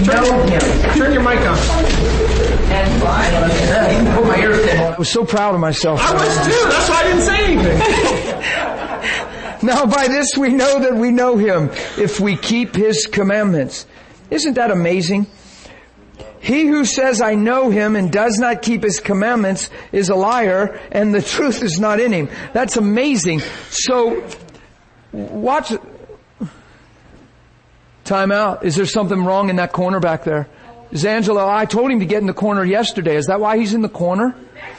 know Him. Turn your mic on. And I even put my ears in. I was so proud of myself. I was too. That's why I didn't say anything. Now by this we know that we know Him, if we keep His commandments. Isn't that amazing? He who says, I know Him and does not keep His commandments is a liar, and the truth is not in him. That's amazing. So, watch. Time out. Is there something wrong in that corner back there? Is Angela, I told him to get in the corner yesterday. Is that why he's in the corner?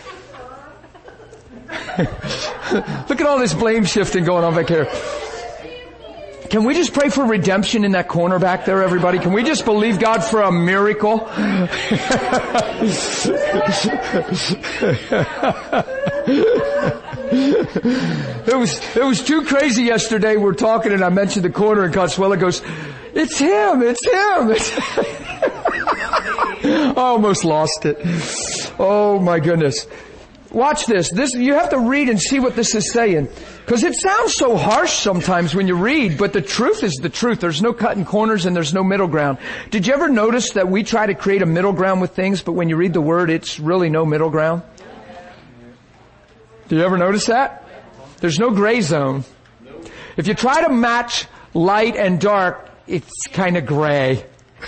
Look at all this blame shifting going on back here. Can we just pray for redemption in that corner back there, everybody? Can we just believe God for a miracle? It was too crazy yesterday. We're talking and I mentioned the corner and Consuela goes, it's him. I almost lost it. Oh my goodness. Watch this. You have to read and see what this is saying. Because it sounds so harsh sometimes when you read, but the truth is the truth. There's no cutting corners and there's no middle ground. Did you ever notice that we try to create a middle ground with things, but when you read the Word, it's really no middle ground? Did you ever notice that? There's no gray zone. If you try to match light and dark, it's kind of gray.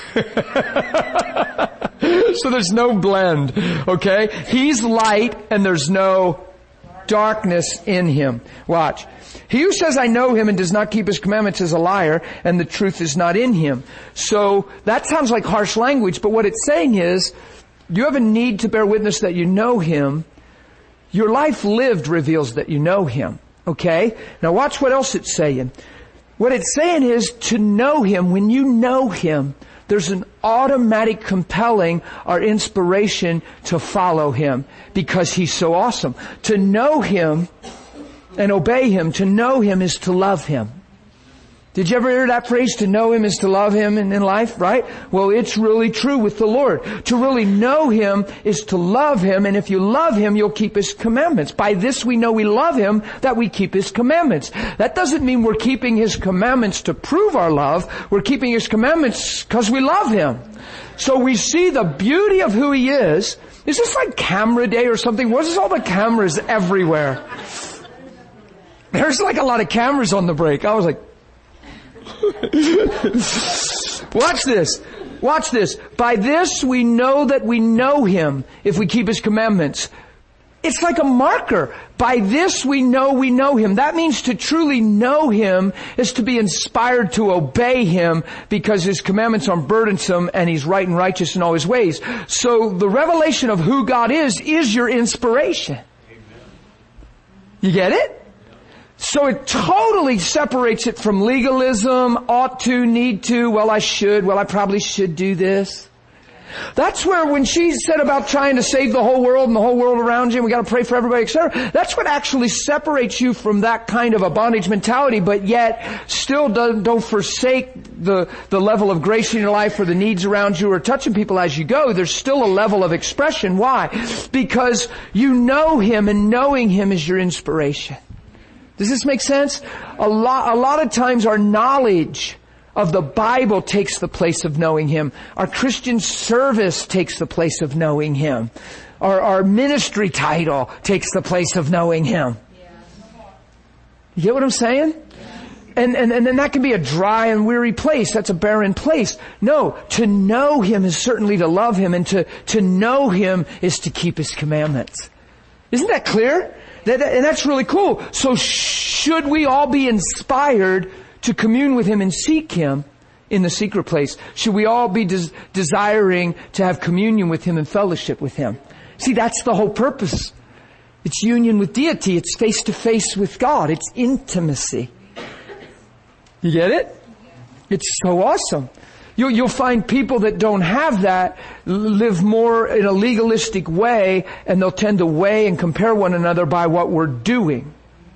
So there's no blend, okay? He's light and there's no darkness in Him. Watch. He who says, I know Him and does not keep His commandments is a liar, and the truth is not in him. So that sounds like harsh language, but what it's saying is, you have a need to bear witness that you know Him. Your life lived reveals that you know Him, okay? Now watch what else it's saying. What it's saying is, to know Him, when you know Him, there's an automatic compelling or inspiration to follow Him because He's so awesome. To know Him and obey Him, to know Him is to love Him. Did you ever hear that phrase, to know Him is to love Him in life, right? Well, it's really true with the Lord. To really know Him is to love Him, and if you love Him, you'll keep His commandments. By this we know we love Him, that we keep His commandments. That doesn't mean we're keeping His commandments to prove our love. We're keeping His commandments because we love Him. So we see the beauty of who He is. Is this like camera day or something? What is all the cameras everywhere? There's like a lot of cameras on the break. I was like, watch this. Watch this. By this we know that we know Him if we keep His commandments. It's like a marker. By this we know Him. That means to truly know Him is to be inspired to obey Him because His commandments aren't burdensome and He's right and righteous in all His ways. So the revelation of who God is your inspiration. You get it? So it totally separates it from legalism, ought to, need to, well I should, well I probably should do this. That's where when she said about trying to save the whole world and the whole world around you, we gotta pray for everybody, etc. That's what actually separates you from that kind of a bondage mentality, but yet still don't forsake the level of grace in your life or the needs around you or touching people as you go. There's still a level of expression. Why? Because you know Him and knowing Him is your inspiration. Does this make sense? A lot of times our knowledge of the Bible takes the place of knowing Him. Our Christian service takes the place of knowing Him. Our ministry title takes the place of knowing Him. You get what I'm saying? And then that can be a dry and weary place. That's a barren place. No, to know Him is certainly to love Him, and to know Him is to keep His commandments. Isn't that clear? And that's really cool. So should we all be inspired to commune with Him and seek Him in the secret place? Should we all be desiring to have communion with Him and fellowship with Him? See, that's the whole purpose. It's union with deity. It's face to face with God. It's intimacy. You get it? It's so awesome. You'll find people that don't have that live more in a legalistic way, and they'll tend to weigh and compare one another by what we're doing.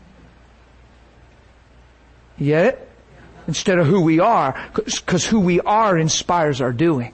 You get it? Instead of who we are, because who we are inspires our doing.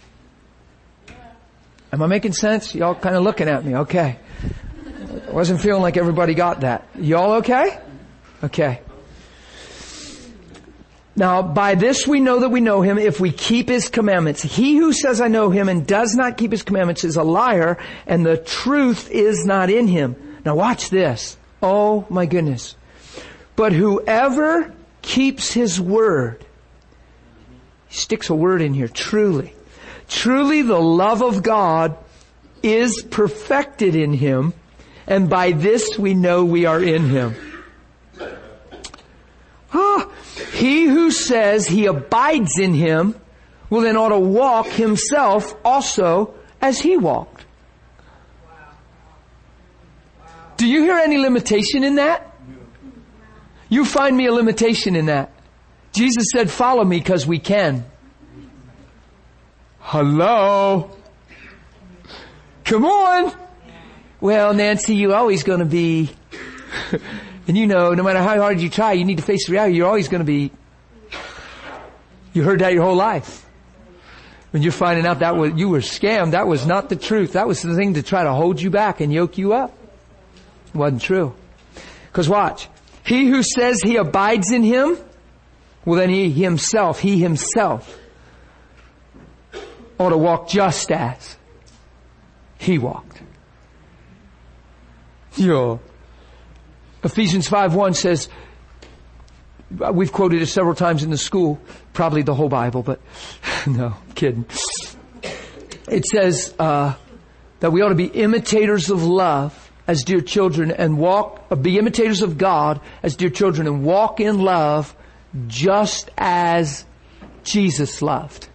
Am I making sense? Y'all kind of looking at me. Okay. I wasn't feeling like everybody got that. Y'all okay? Okay. Now, by this we know that we know Him if we keep His commandments. He who says, I know Him, and does not keep His commandments is a liar, and the truth is not in him. Now watch this. Oh my goodness. But whoever keeps His word, he sticks a word in here, truly. Truly the love of God is perfected in him, and by this we know we are in Him. He who says he abides in Him, well then ought to walk himself also as He walked. Do you hear any limitation in that? You find me a limitation in that. Jesus said, follow me because we can. Hello? Come on. Well, Nancy, you're always going to be, and you know, no matter how hard you try, you need to face the reality. You're always going to be, you heard that your whole life. When you're finding out that you were scammed, that was not the truth. That was the thing to try to hold you back and yoke you up. It wasn't true. Because watch. He who says he abides in Him, well then he himself ought to walk just as He walked. Yeah. Ephesians 5:1 says, we've quoted it several times in the school, probably the whole Bible, but no, I'm kidding. It says that we ought to be imitators of love as dear children and be imitators of God as dear children and walk in love just as Jesus loved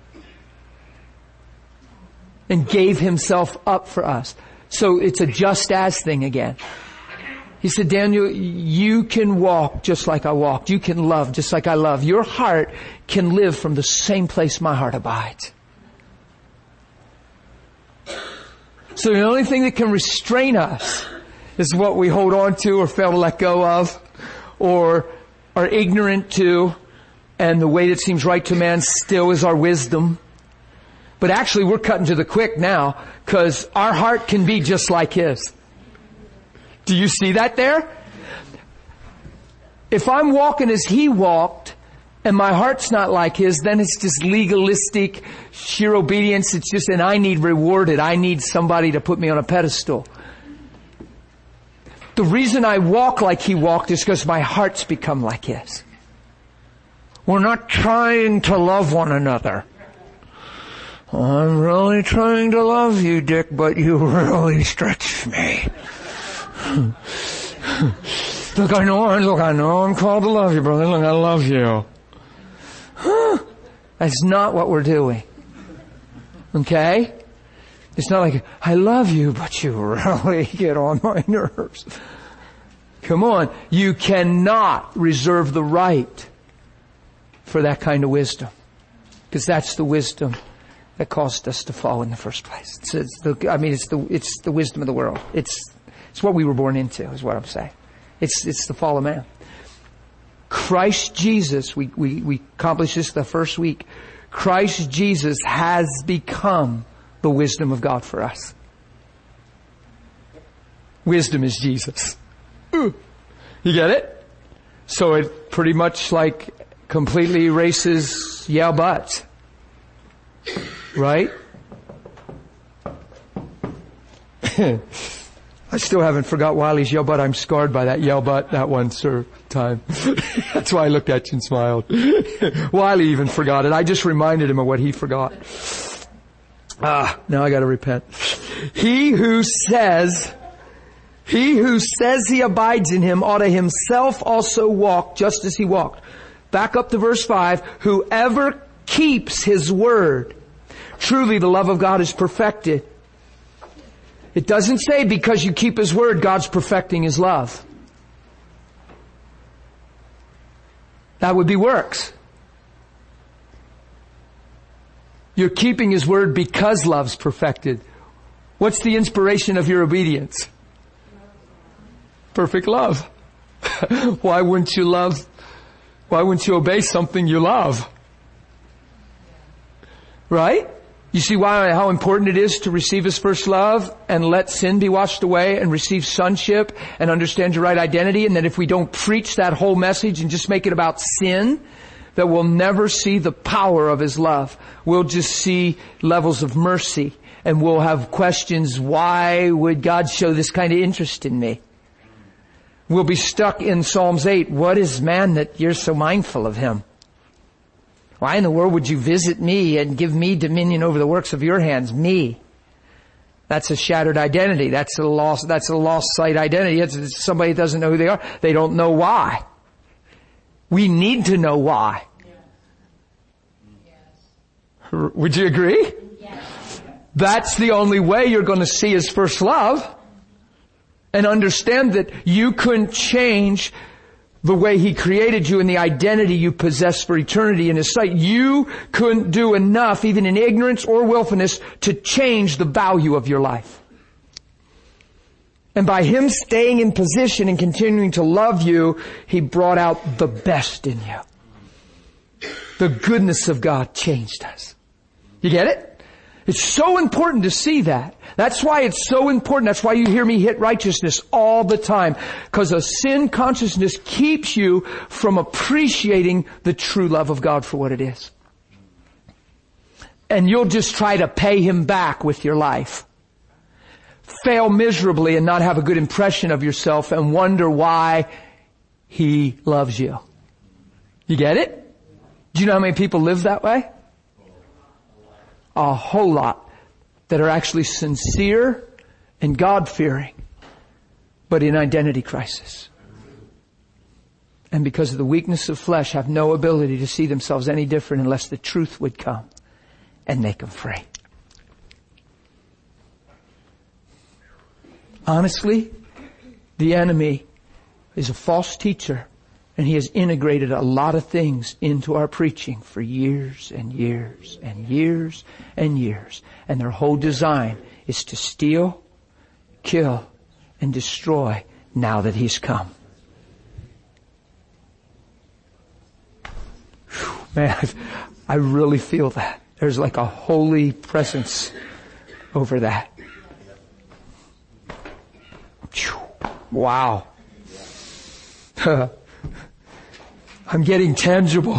and gave Himself up for us. So it's a just as thing again. He said, Daniel, you can walk just like I walked. You can love just like I love. Your heart can live from the same place my heart abides. So the only thing that can restrain us is what we hold on to or fail to let go of or are ignorant to, and the way that seems right to man still is our wisdom. But actually we're cutting to the quick now because our heart can be just like His. Do you see that there? If I'm walking as He walked and my heart's not like His, then it's just legalistic, sheer obedience. It's just, and I need rewarded. I need somebody to put me on a pedestal. The reason I walk like He walked is because my heart's become like His. We're not trying to love one another. I'm really trying to love you, Dick, but you really stretched me. Look, I know I'm called to love you, brother. Look, I love you. That's not what we're doing. Okay? It's not like, I love you, but you really get on my nerves. Come on. You cannot reserve the right for that kind of wisdom. Because that's the wisdom that caused us to fall in the first place. It's the wisdom of the world. It's what we were born into, is what I'm saying. It's the fall of man. Christ Jesus, we accomplished this the first week. Christ Jesus has become the wisdom of God for us. Wisdom is Jesus. You get it? So it pretty much like completely erases yeah buts. Right? I still haven't forgot Wiley's yell butt. I'm scarred by that yell butt that one time. That's why I looked at you and smiled. Wiley even forgot it. I just reminded him of what he forgot. Now I gotta repent. He who says he abides in Him ought to himself also walk just as He walked. Back up to verse 5. Whoever keeps His word, truly the love of God is perfected. It doesn't say because you keep His word, God's perfecting His love. That would be works. You're keeping His word because love's perfected. What's the inspiration of your obedience? Perfect love. Why wouldn't you obey something you love? Right? You see how important it is to receive His first love and let sin be washed away and receive sonship and understand your right identity, and that if we don't preach that whole message and just make it about sin, that we'll never see the power of His love. We'll just see levels of mercy, and we'll have questions, why would God show this kind of interest in me? We'll be stuck in Psalms 8. What is man that you're so mindful of him? Why in the world would you visit me and give me dominion over the works of your hands? Me. That's a shattered identity. That's a lost sight identity. It's somebody who doesn't know who they are. They don't know why. We need to know why. Would you agree? Yes. That's the only way you're going to see His first love and understand that you couldn't change the way He created you and the identity you possess for eternity in His sight. You couldn't do enough, even in ignorance or willfulness, to change the value of your life. And by Him staying in position and continuing to love you, He brought out the best in you. The goodness of God changed us. You get it? It's so important to see that. That's why it's so important. That's why you hear me hit righteousness all the time. Because a sin consciousness keeps you from appreciating the true love of God for what it is. And you'll just try to pay Him back with your life. Fail miserably and not have a good impression of yourself and wonder why He loves you. You get it? Do you know how many people live that way? A whole lot that are actually sincere and God-fearing, but in identity crisis. And because of the weakness of flesh, have no ability to see themselves any different unless the truth would come and make them free. Honestly, the enemy is a false teacher, and he has integrated a lot of things into our preaching for years and years and years and years. And their whole design is to steal, kill, and destroy now that He's come. Whew, man, I really feel that. There's like a holy presence over that. Wow. I'm getting tangible.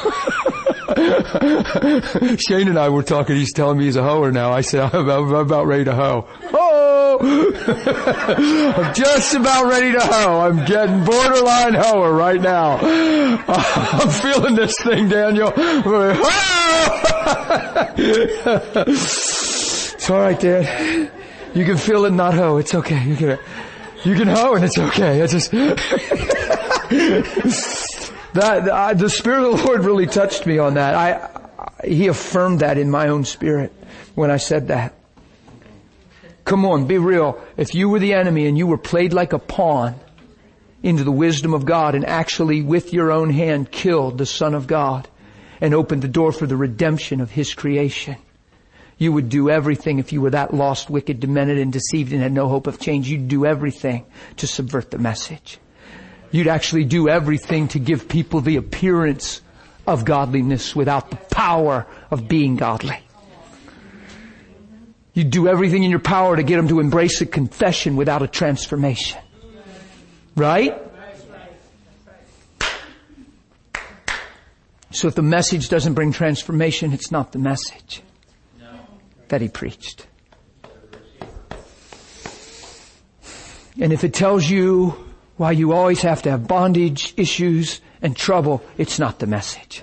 Shane and I were talking. He's telling me he's a hoer now. I said, I'm about ready to hoe. Oh! I'm just about ready to hoe. I'm getting borderline hoer right now. I'm feeling this thing, Daniel. It's all right, Dad. You can feel it, not hoe. It's okay. You can hoe and it's okay. It's just the Spirit of the Lord really touched me on that. He affirmed that in my own spirit when I said that. Come on, be real. If you were the enemy and you were played like a pawn into the wisdom of God and actually with your own hand killed the Son of God and opened the door for the redemption of His creation, you would do everything. If you were that lost, wicked, demented, and deceived and had no hope of change, you'd do everything to subvert the message. You'd actually do everything to give people the appearance of godliness without the power of being godly. You'd do everything in your power to get them to embrace a confession without a transformation. Right? So if the message doesn't bring transformation, it's not the message that He preached. And if it tells you why you always have to have bondage, issues, and trouble, it's not the message.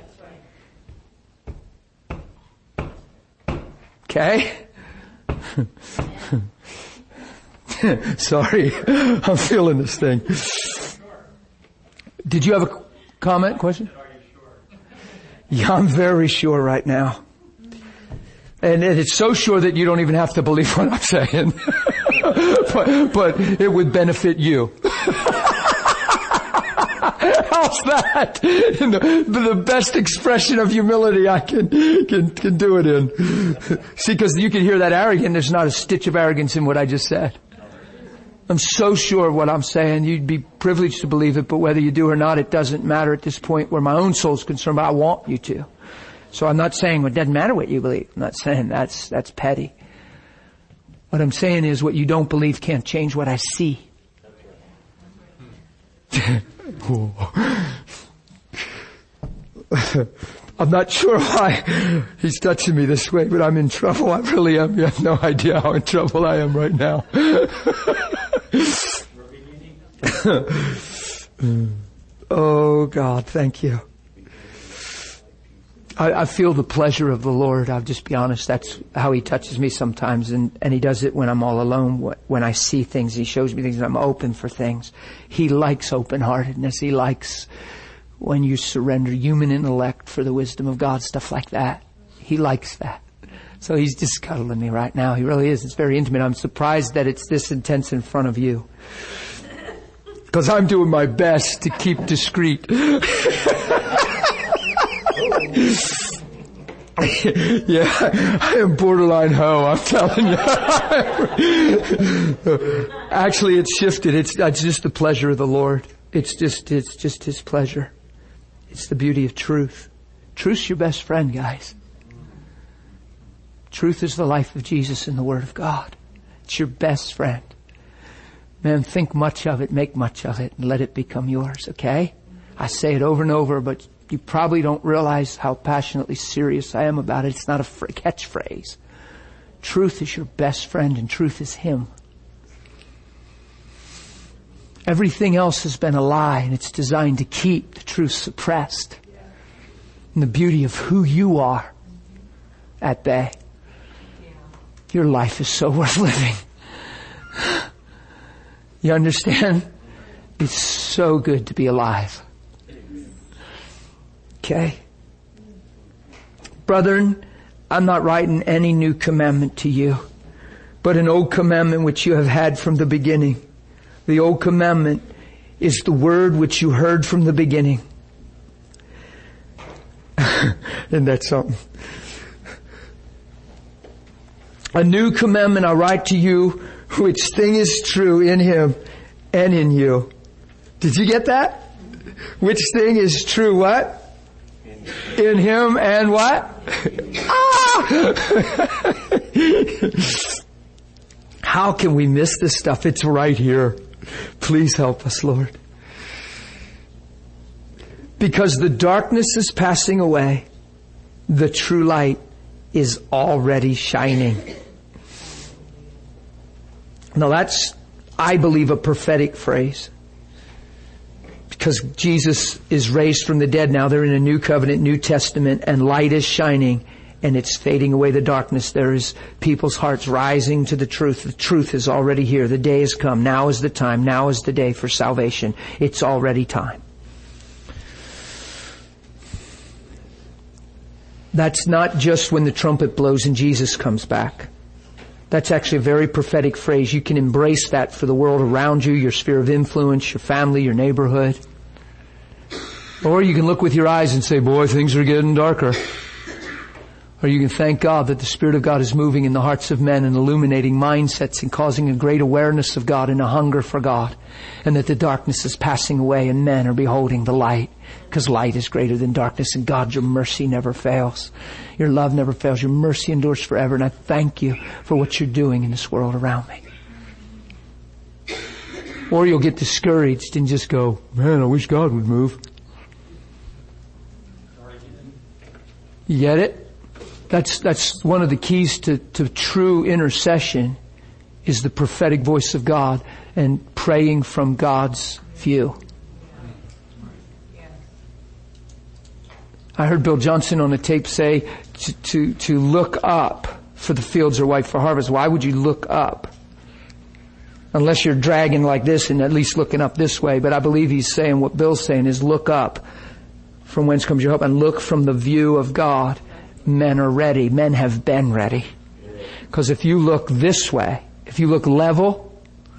Okay? Sorry, I'm feeling this thing. Did you have a comment, question? Yeah, I'm very sure right now. And it's so sure that you don't even have to believe what I'm saying. but it would benefit you. How's that? The best expression of humility I can do it in. See, because you can hear that arrogant. There's not a stitch of arrogance in what I just said. I'm so sure of what I'm saying. You'd be privileged to believe it, but whether you do or not, it doesn't matter at this point where my own soul's concerned, but I want you to. So I'm not saying, well, it doesn't matter what you believe. I'm not saying that's petty. What I'm saying is what you don't believe can't change what I see. I'm not sure why he's touching me this way, but I'm in trouble. I really am. You have no idea how in trouble I am right now. Oh God, thank you. I feel the pleasure of the Lord. I'll just be honest. That's how He touches me sometimes. And He does it when I'm all alone. When I see things, He shows me things. I'm open for things. He likes open-heartedness. He likes when you surrender human intellect for the wisdom of God, stuff like that. He likes that. So He's just cuddling me right now. He really is. It's very intimate. I'm surprised that it's this intense in front of you. Because I'm doing my best to keep discreet. Yeah, I am borderline hoe, I'm telling you. Actually, it's shifted. It's just the pleasure of the Lord. It's just His pleasure. It's the beauty of truth. Truth's your best friend, guys. Truth is the life of Jesus in the Word of God. It's your best friend. Man, think much of it, make much of it, and let it become yours, okay? I say it over and over, but you probably don't realize how passionately serious I am about it. It's not a catchphrase. Truth is your best friend, and truth is Him. Everything else has been a lie, and it's designed to keep the truth suppressed. And the beauty of who you are at bay. Your life is so worth living. You understand? It's so good to be alive. Okay? Brethren, I'm not writing any new commandment to you, but an old commandment which you have had from the beginning. The old commandment is the word which you heard from the beginning. Isn't that something? A new commandment I write to you, which thing is true in Him and in you. Did you get that? Which thing is true what? In Him and what? How can we miss this stuff? It's right here. Please help us, Lord. Because the darkness is passing away, the true light is already shining. Now that's, I believe, a prophetic phrase. Because Jesus is raised from the dead now. They're in a new covenant, New Testament, and light is shining and it's fading away the darkness. There is people's hearts rising to the truth. The truth is already here. The day has come. Now is the time. Now is the day for salvation. It's already time. That's not just when the trumpet blows and Jesus comes back. That's actually a very prophetic phrase. You can embrace that for the world around you, your sphere of influence, your family, your neighborhood. Or you can look with your eyes and say, boy, things are getting darker. Or you can thank God that the Spirit of God is moving in the hearts of men and illuminating mindsets and causing a great awareness of God and a hunger for God. And that the darkness is passing away and men are beholding the light. Because light is greater than darkness, and God, your mercy never fails. Your love never fails. Your mercy endures forever. And I thank you for what you're doing in this world around me. Or you'll get discouraged and just go, man, I wish God would move. You get it? That's one of the keys to true intercession is the prophetic voice of God and praying from God's view. I heard Bill Johnson on a tape say to look up, for the fields are white for harvest. Why would you look up? Unless you're dragging like this and at least looking up this way. But I believe he's saying what Bill's saying is look up from whence comes your hope and look from the view of God. Men are ready. Men have been ready. Because if you look this way, if you look level,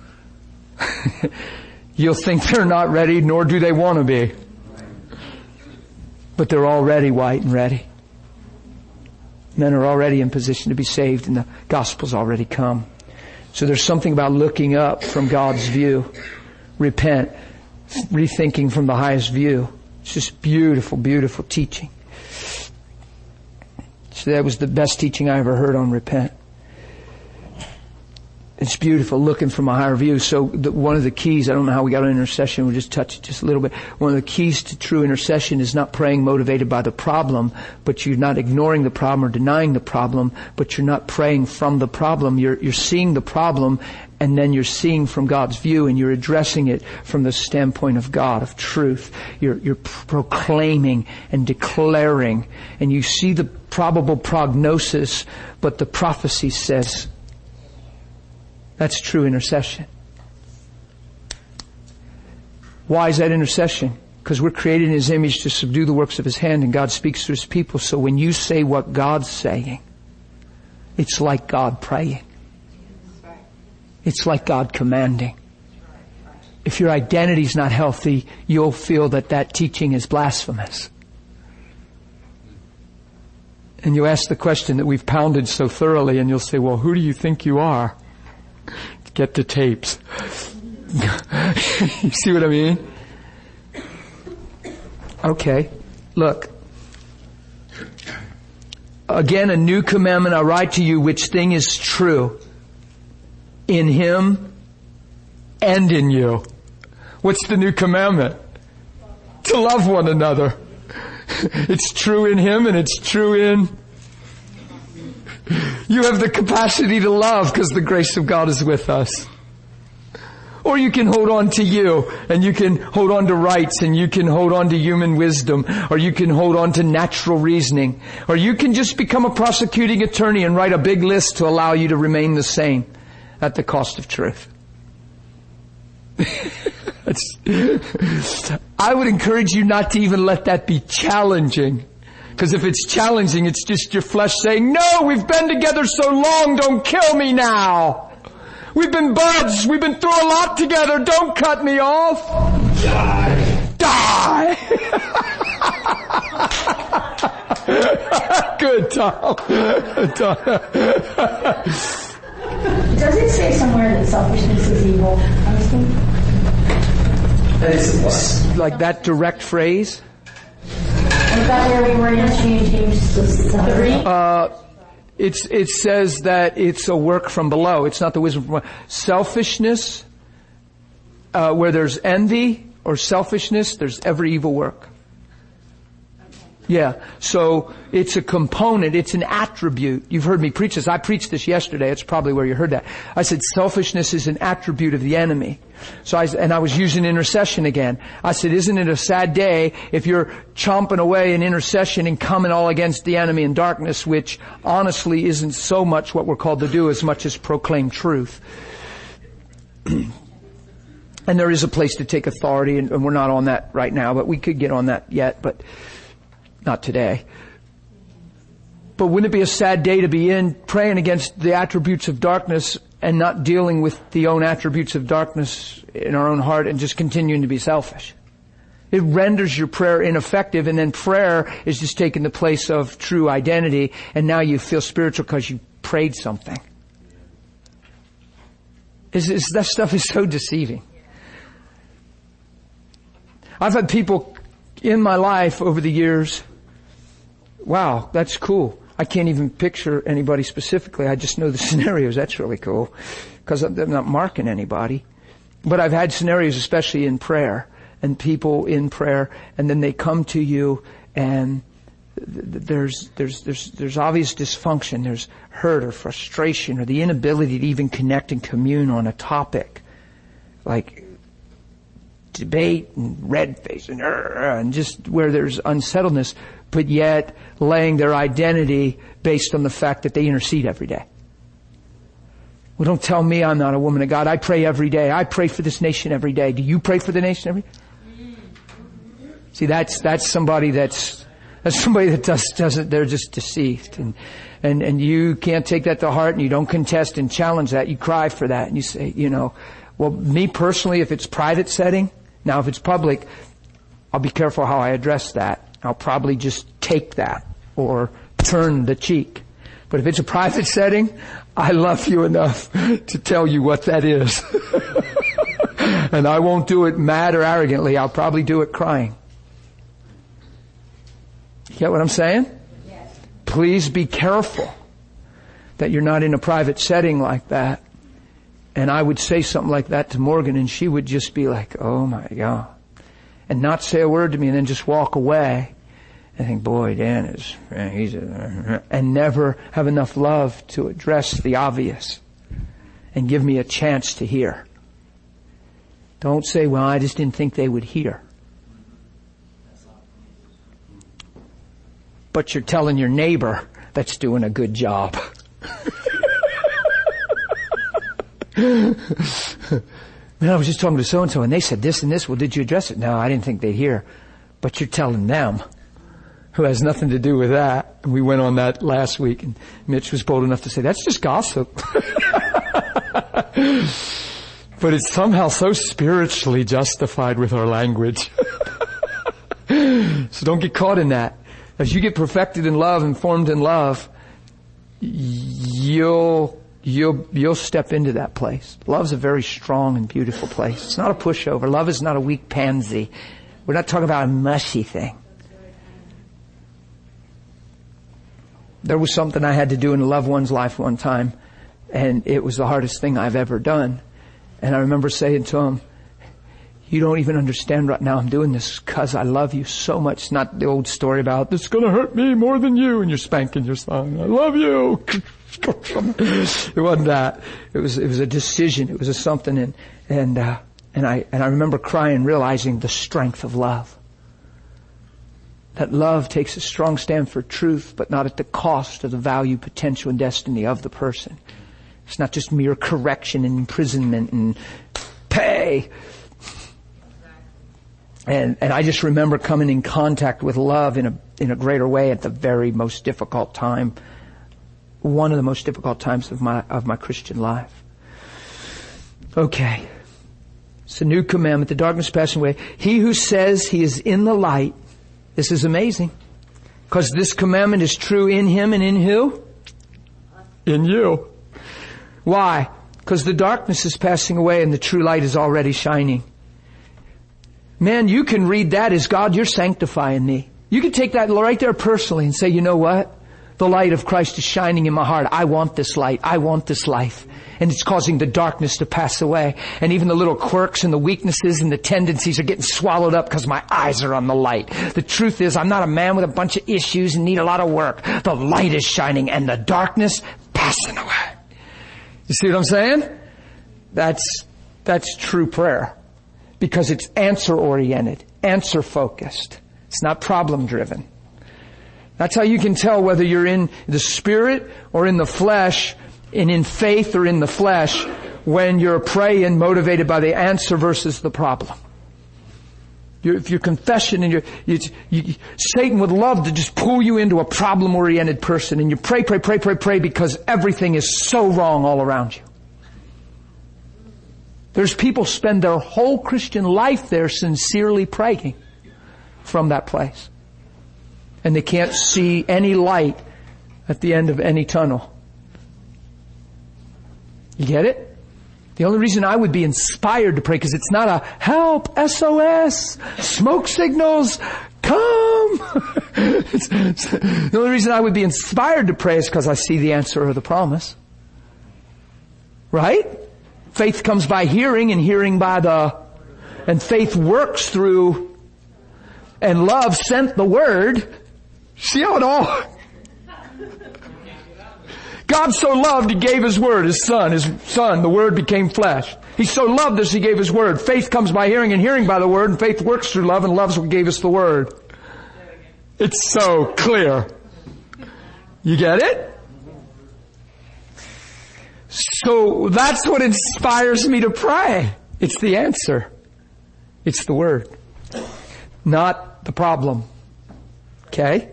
you'll think they're not ready, nor do they want to be. But they're already white and ready. Men are already in position to be saved and the gospel's already come. So there's something about looking up from God's view. Repent. Rethinking from the highest view. It's just beautiful, beautiful teaching. So that was the best teaching I ever heard on repent. It's beautiful, looking from a higher view. So one of the keys, I don't know how we got on intercession, we'll just touch it just a little bit. One of the keys to true intercession is not praying motivated by the problem, but you're not ignoring the problem or denying the problem, but you're not praying from the problem. You're seeing the problem, and then you're seeing from God's view, and you're addressing it from the standpoint of God, of truth. You're proclaiming and declaring, and you see the probable prognosis, but the prophecy says, that's true intercession. Why is that intercession? Because we're created in His image to subdue the works of His hand, and God speaks through His people. So when you say what God's saying, it's like God praying. It's like God commanding. If your identity's not healthy, you'll feel that teaching is blasphemous. And you ask the question that we've pounded so thoroughly, and you'll say, well, who do you think you are? Get the tapes. You see what I mean? Okay, look. Again, a new commandment I write to you, which thing is true in Him and in you. What's the new commandment? To love one another. It's true in Him and it's true in... You have the capacity to love because the grace of God is with us. Or you can hold on to you, and you can hold on to rights, and you can hold on to human wisdom, or you can hold on to natural reasoning, or you can just become a prosecuting attorney and write a big list to allow you to remain the same at the cost of truth. I would encourage you not to even let that be challenging. Because if it's challenging, it's just your flesh saying, no, we've been together so long, don't kill me now. We've been buds, we've been through a lot together, don't cut me off. Die! Good, Tom. Does it say somewhere that selfishness is evil? It's like that direct phrase? Was that where we were in James 3? It says that it's a work from below. It's not the wisdom from below. Selfishness, where there's envy or selfishness, there's every evil work. Yeah. So it's a component. It's an attribute. You've heard me preach this. I preached this yesterday. It's probably where you heard that. I said selfishness is an attribute of the enemy. So I was using intercession again. I said, isn't it a sad day if you're chomping away in intercession and coming all against the enemy in darkness, which honestly isn't so much what we're called to do as much as proclaim truth. And there is a place to take authority, and we're not on that right now, but we could get on that yet, but not today. But wouldn't it be a sad day to be in praying against the attributes of darkness and not dealing with the own attributes of darkness in our own heart and just continuing to be selfish? It renders your prayer ineffective, and then prayer is just taking the place of true identity, and now you feel spiritual because you prayed something. That stuff is so deceiving. I've had people in my life over the years, wow, that's cool. I can't even picture anybody specifically. I just know the scenarios. That's really cool. Because I'm not marking anybody. But I've had scenarios, especially in prayer, and people in prayer, and then they come to you, and there's obvious dysfunction. There's hurt or frustration or the inability to even connect and commune on a topic. Like debate and red face and just where there's unsettledness, but yet laying their identity based on the fact that they intercede every day. Well, don't tell me I'm not a woman of God. I pray every day. I pray for this nation every day. Do you pray for the nation every day? See, that's somebody that doesn't, they're just deceived. And you can't take that to heart, and you don't contest and challenge that. You cry for that, and you say, well, me personally, if it's private setting, now if it's public, I'll be careful how I address that. I'll probably just take that or turn the cheek. But if it's a private setting, I love you enough to tell you what that is. And I won't do it mad or arrogantly. I'll probably do it crying. You get what I'm saying? Yes. Please be careful that you're not in a private setting like that And I would say something like that to Morgan, and she would just be like, oh my God. And not say a word to me, and then just walk away. I think, boy, Dan and never have enough love to address the obvious and give me a chance to hear. Don't say, well, I just didn't think they would hear. But you're telling your neighbor that's doing a good job. Man, I was just talking to so-and-so and they said this and this. Well, did you address it? No, I didn't think they'd hear. But you're telling them, who has nothing to do with that. And we went on that last week, and Mitch was bold enough to say, that's just gossip. But it's somehow so spiritually justified with our language. So don't get caught in that. As you get perfected in love and formed in love, you'll step into that place. Love's a very strong and beautiful place. It's not a pushover. Love is not a weak pansy. We're not talking about a mushy thing. There was something I had to do in a loved one's life one time, and it was the hardest thing I've ever done. And I remember saying to him, you don't even understand right now I'm doing this because I love you so much. It's not the old story about, it's going to hurt me more than you, and you're spanking your son. I love you. It wasn't that. It was a decision. It was a something. And I remember crying, realizing the strength of love. That love takes a strong stand for truth, but not at the cost of the value, potential, and destiny of the person. It's not just mere correction and imprisonment and pay. And I just remember coming in contact with love in a greater way at the very most difficult time. One of the most difficult times of my Christian life. Okay. It's a new commandment. The darkness passing away. He who says he is in the light. This is amazing. Because this commandment is true in him and in who? In you. Why? Because the darkness is passing away and the true light is already shining. Man, you can read that as, God, you're sanctifying me. You can take that right there personally and say, you know what? The light of Christ is shining in my heart. I want this light. I want this life. And it's causing the darkness to pass away. And even the little quirks and the weaknesses and the tendencies are getting swallowed up because my eyes are on the light. The truth is, I'm not a man with a bunch of issues and need a lot of work. The light is shining and the darkness passing away. You see what I'm saying? That's true prayer. Because it's answer-oriented, answer-focused. It's not problem-driven. That's how you can tell whether you're in the spirit or in the flesh, and in faith or in the flesh, when you're praying motivated by the answer versus the problem. If your confession and Satan would love to just pull you into a problem-oriented person, and you pray because everything is so wrong all around you. There's people spend their whole Christian life there sincerely praying from that place. And they can't see any light at the end of any tunnel. You get it? The only reason I would be inspired to pray, because it's not a help, SOS, smoke signals, come. The only reason I would be inspired to pray is because I see the answer or the promise. Right? Faith comes by hearing, and hearing by and faith works through, and love sent the word. See how it all... God so loved, He gave His word, His Son, the Word became flesh. He so loved us, He gave His word. Faith comes by hearing, and hearing by the word, and faith works through love, and love's what gave us the word. It's so clear. You get it? So that's what inspires me to pray. It's the answer. It's the word. Not the problem. Okay?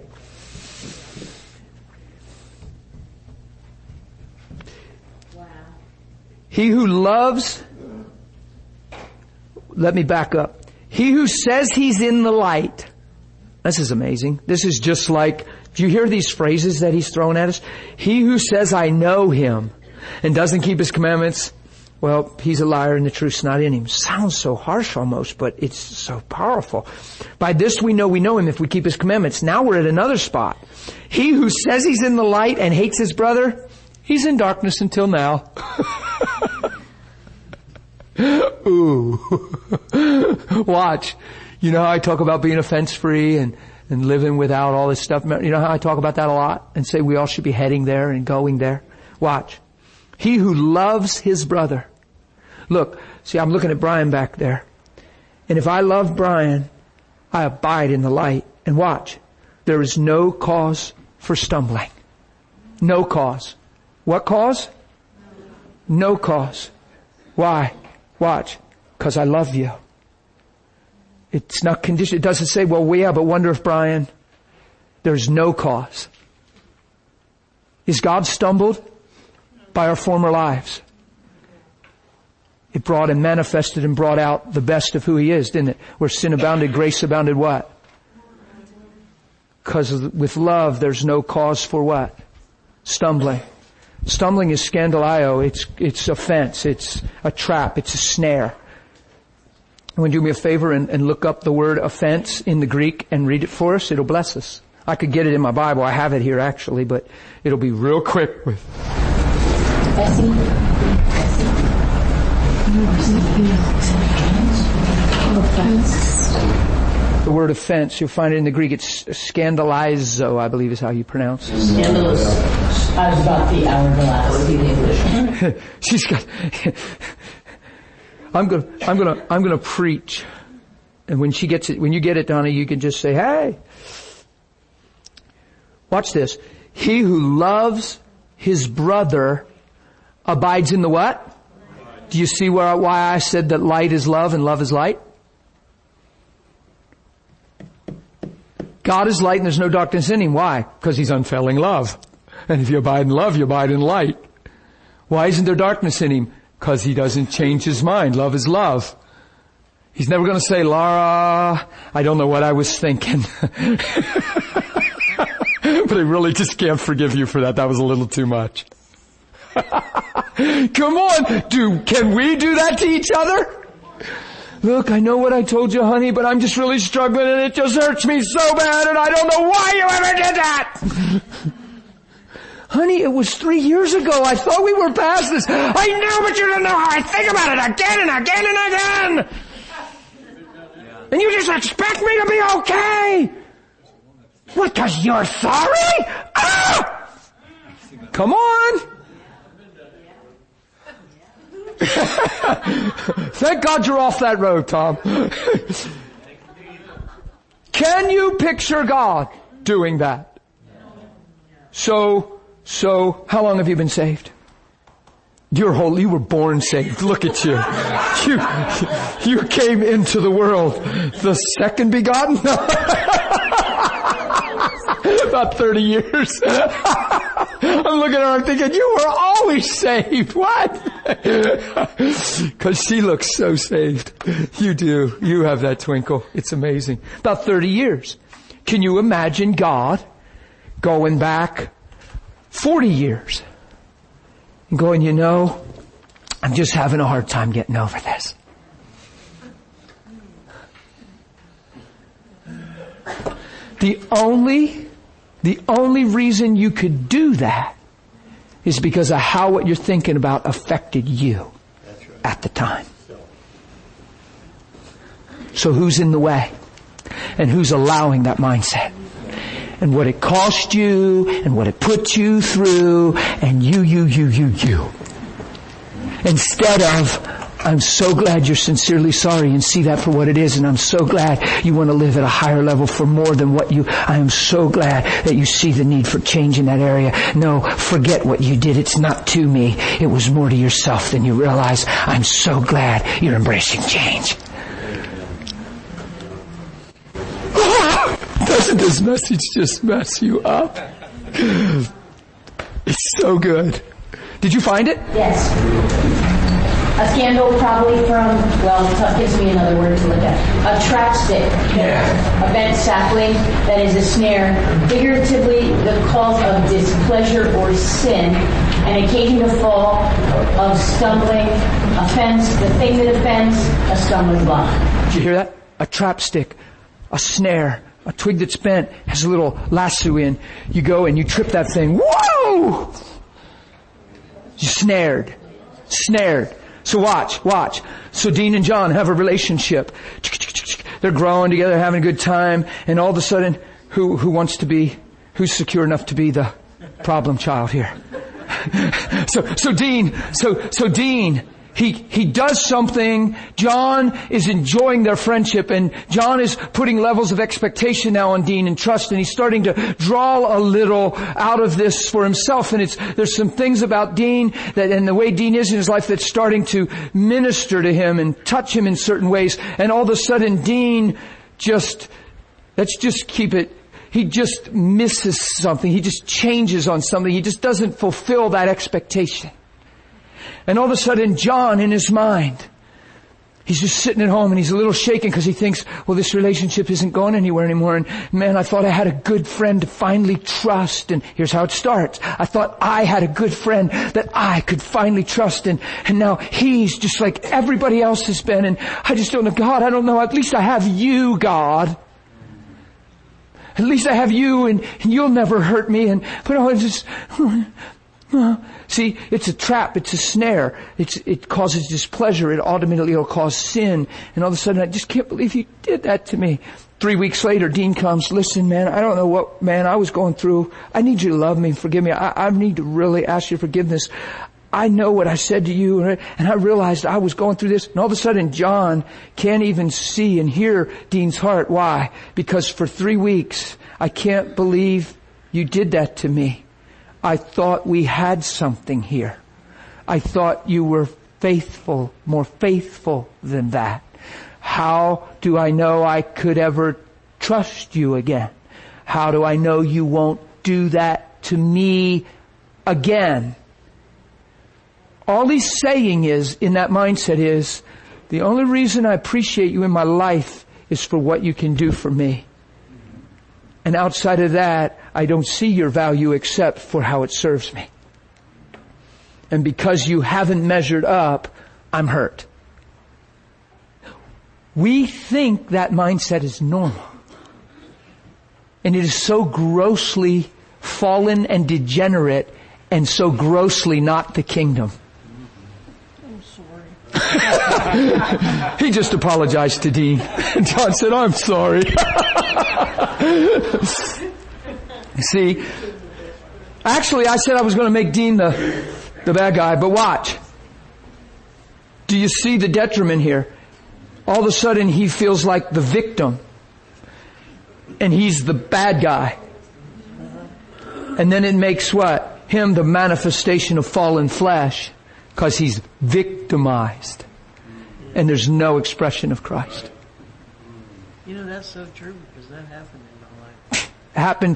He who loves, let me back up. He who says he's in the light. This is amazing. This is just like, do you hear these phrases that he's throwing at us? He who says I know him and doesn't keep his commandments, well, he's a liar and the truth's not in him. Sounds so harsh almost, but it's so powerful. By this we know him if we keep his commandments. Now we're at another spot. He who says he's in the light and hates his brother, he's in darkness until now. Ooh. Watch. You know how I talk about being offense-free and living without all this stuff? You know how I talk about that a lot and say we all should be heading there and going there? Watch. He who loves his brother. Look, see, I'm looking at Brian back there. And if I love Brian, I abide in the light. And watch. There is no cause for stumbling. No cause. What cause? No cause. Why? Watch. Because I love you. It's not conditioned. It doesn't say, well, yeah, but wonder if Brian. There's no cause. Is God stumbled by our former lives? It brought and manifested and brought out the best of who He is, didn't it? Where sin abounded, grace abounded what? Because with love, there's no cause for what? Stumbling. Stumbling is scandalio. It's offense. It's a trap. It's a snare. You want to do me a favor and look up the word offense in the Greek and read it for us? It'll bless us. I could get it in my Bible. I have it here actually, but it'll be real quick with. The word offense, you'll find it in the Greek. It's scandalizo, I believe is how you pronounce it. Scandalous. I was about the hourglass in English. She's got. I'm gonna preach, and when she gets it, when you get it, Donna, you can just say, "Hey, watch this. He who loves his brother abides in the what? Do you see why I said that light is love and love is light? God is light and there's no darkness in Him. Why? Because He's unfailing love. And if you abide in love, you abide in light. Why isn't there darkness in Him? Because He doesn't change His mind. Love is love. He's never going to say, Laura, I don't know what I was thinking. But I really just can't forgive you for that. That was a little too much. Come on. Can we do that to each other? Look, I know what I told you, honey, but I'm just really struggling and it just hurts me so bad and I don't know why you ever did that. Honey, it was 3 years ago. I thought we were past this. I know, but you don't know how I think about it again and again and again. And you just expect me to be okay. What, 'cause you're sorry? Ah! Come on. Thank God you're off that road, Tom. Can you picture God doing that? So, how long have you been saved? You were born saved. Look at you. You came into the world. The second begotten? About 30 years. I'm looking at her, I'm thinking, you were always saved. What? Because she looks so saved. You do. You have that twinkle. It's amazing. About 30 years. Can you imagine God going back 40 years and going, I'm just having a hard time getting over this. The only reason you could do that is because of how what you're thinking about affected you at the time. So who's in the way? And who's allowing that mindset? And what it cost you, and what it put you through, and you. Instead of, I'm so glad you're sincerely sorry and see that for what it is, and I'm so glad you want to live at a higher level for more than I am so glad that you see the need for change in that area. No, forget what you did. It's not to me. It was more to yourself than you realize. I'm so glad you're embracing change. Doesn't this message just mess you up? It's so good. Did you find it? Yes. A scandal probably from, it gives me another word to look at. A trap stick. Yeah. A bent sapling that is a snare. Figuratively, the cause of displeasure or sin. An occasion to fall, of stumbling, offense, the thing that offends, a stumbling block. Did you hear that? A trap stick. A snare. A twig that's bent has a little lasso in. You go and you trip that thing. Whoa! You're snared. So watch. So Dean and John have a relationship. They're growing together, having a good time, and all of a sudden, who's secure enough to be the problem child here? So Dean, he does something. John is enjoying their friendship, and John is putting levels of expectation now on Dean and trust, and he's starting to draw a little out of this for himself. And there's some things about Dean and the way Dean is in his life that's starting to minister to him and touch him in certain ways. And all of a sudden Dean he just misses something. He just changes on something. He just doesn't fulfill that expectation. And all of a sudden, John, in his mind, he's just sitting at home and he's a little shaken because he thinks, well, this relationship isn't going anywhere anymore. And man, I thought I had a good friend to finally trust. And here's how it starts. I thought I had a good friend that I could finally trust. And now he's just like everybody else has been. And I just don't know, God, I don't know. At least I have you, God. At least I have you, and you'll never hurt me. See, it's a trap. It's a snare. It causes displeasure. It ultimately will cause sin. And all of a sudden, I just can't believe you did that to me. 3 weeks later, Dean comes, listen, man, I don't know what, man, I was going through. I need you to love me and forgive me. I need to really ask your forgiveness. I know what I said to you, and I realized I was going through this. And all of a sudden, John can't even see and hear Dean's heart. Why? Because for 3 weeks, I can't believe you did that to me. I thought we had something here. I thought you were faithful, more faithful than that. How do I know I could ever trust you again? How do I know you won't do that to me again? All he's saying is, in that mindset is, the only reason I appreciate you in my life is for what you can do for me. And outside of that, I don't see your value except for how it serves me. And because you haven't measured up, I'm hurt. We think that mindset is normal. And it is so grossly fallen and degenerate and so grossly not the kingdom. He just apologized to Dean. And John said, I'm sorry. See, actually I said I was going to make Dean the bad guy, but watch. Do you see the detriment here? All of a sudden he feels like the victim. And he's the bad guy. And then it makes what? Him the manifestation of fallen flesh. Because he's victimized. And there's no expression of Christ. You know, that's so true because that happened in my life.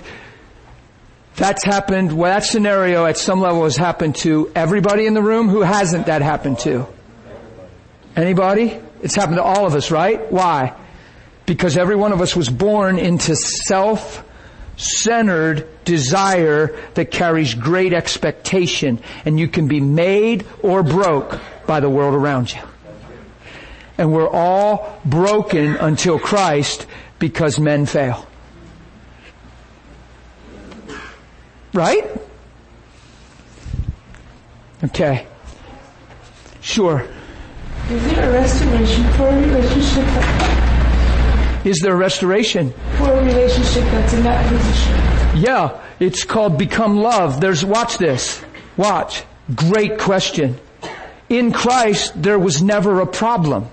Well, that scenario at some level has happened to everybody in the room. Who hasn't that happened to? Anybody? It's happened to all of us, right? Why? Because every one of us was born into self-centered desire that carries great expectation. And you can be made or broke by the world around you. And we're all broken until Christ because men fail. Right? Okay. Sure. Is there a restoration for a relationship? Is there a restoration? For a relationship that's in that position. Yeah, it's called become love. Watch this. Watch. Great question. In Christ, there was never a problem.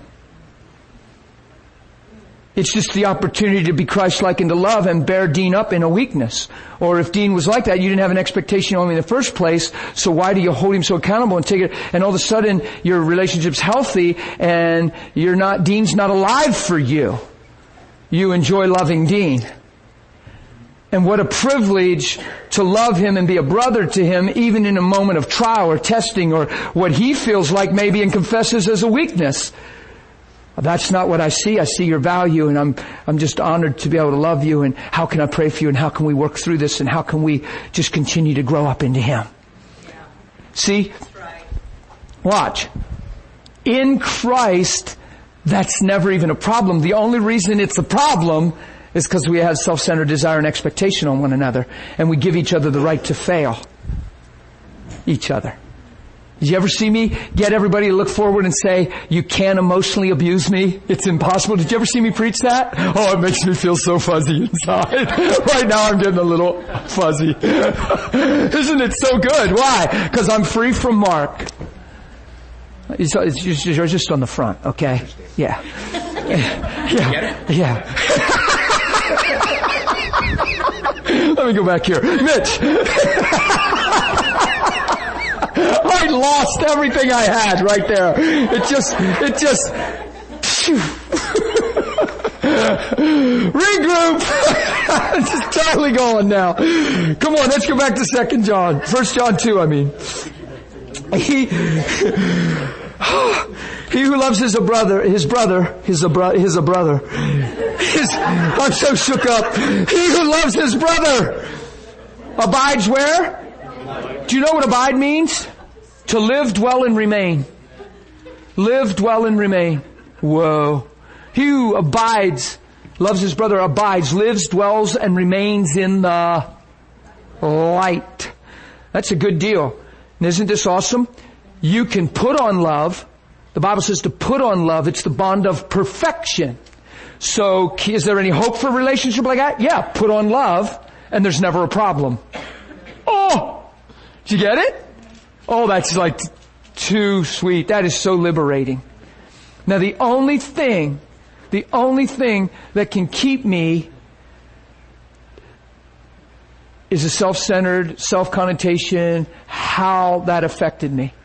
It's just the opportunity to be Christ-like and to love and bear Dean up in a weakness. Or if Dean was like that, you didn't have an expectation only in the first place, so why do you hold him so accountable and take it, and all of a sudden your relationship's healthy and Dean's not alive for you. You enjoy loving Dean. And what a privilege to love him and be a brother to him even in a moment of trial or testing or what he feels like maybe and confesses as a weakness. That's not what I see. I see your value, and I'm just honored to be able to love you, and how can I pray for you, and how can we work through this, and how can we just continue to grow up into him? Yeah. See? That's right. Watch. In Christ, that's never even a problem. The only reason it's a problem is because we have self-centered desire and expectation on one another, and we give each other the right to fail each other. Did you ever see me get everybody to look forward and say, you can't emotionally abuse me? It's impossible. Did you ever see me preach that? Oh, it makes me feel so fuzzy inside. Right now I'm getting a little fuzzy. Isn't it so good? Why? Because I'm free from Mark. You're just on the front, okay? Yeah. Yeah. Let me go back here. Mitch. I lost everything I had right there. It just, phew. Regroup. Just totally going now. Come on, let's go back to 2 John. 1 John 2, I mean. He who loves his brother, I'm so shook up. He who loves his brother abides where? Do you know what abide means? To live, dwell, and remain. Live, dwell, and remain. Whoa. He who abides, loves his brother, abides, lives, dwells, and remains in the light. That's a good deal. And isn't this awesome? You can put on love. The Bible says to put on love. It's the bond of perfection. So, is there any hope for a relationship like that? Yeah, put on love, and there's never a problem. Oh! Did you get it? Oh, that's like too sweet. That is so liberating. Now the only thing that can keep me is a self-centered, self-connotation, how that affected me.